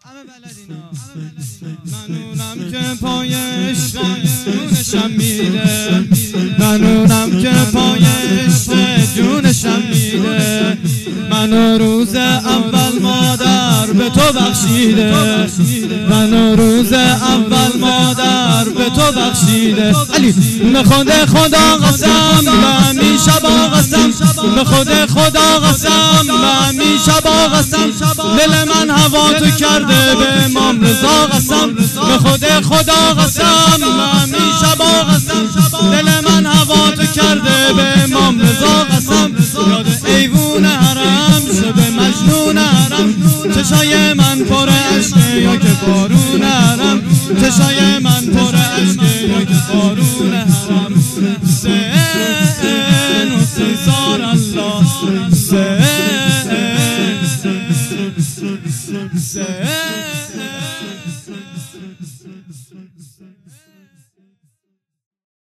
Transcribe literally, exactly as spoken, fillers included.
منونم که پای عشق جونشم میده، منونم که پای عشق جونشم میده. منو روز اول مادر به تو بخشیده، منو روز اول مادر به تو بخشیده. علی به خود خدا قسم، به همین شبا قسم، به خود خدا قسم، به همین شبا قسم. دل من هوا تو کرده به امام رضا قسم، به خود خدا قسم، به همین شبا قسم. دل من هوا تو کرده به امام رضا قسم. یاد ایوون حرم شده مجنون حرم، چشای من پر اشکه یا که بارون حرم، چشای من پر اشکه یا که بارون حرم. حسین حسین سار الله، حسین حسین